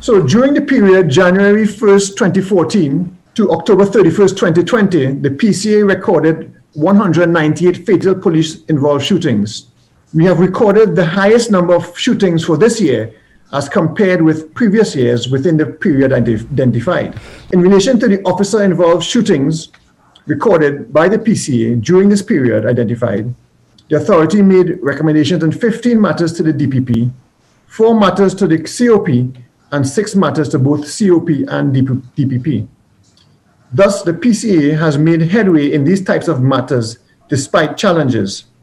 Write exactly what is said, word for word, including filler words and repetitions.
So during the period January first, twenty fourteen to October thirty-first, twenty twenty, the P C A recorded one hundred ninety-eight fatal police-involved shootings. We have recorded the highest number of shootings for this year as compared with previous years within the period identified. In relation to the officer-involved shootings recorded by the P C A during this period identified, the authority made recommendations on fifteen matters to the D P P, four matters to the C O P, and six matters to both C O P and D P P. Thus, the P C A has made headway in these types of matters despite challenges.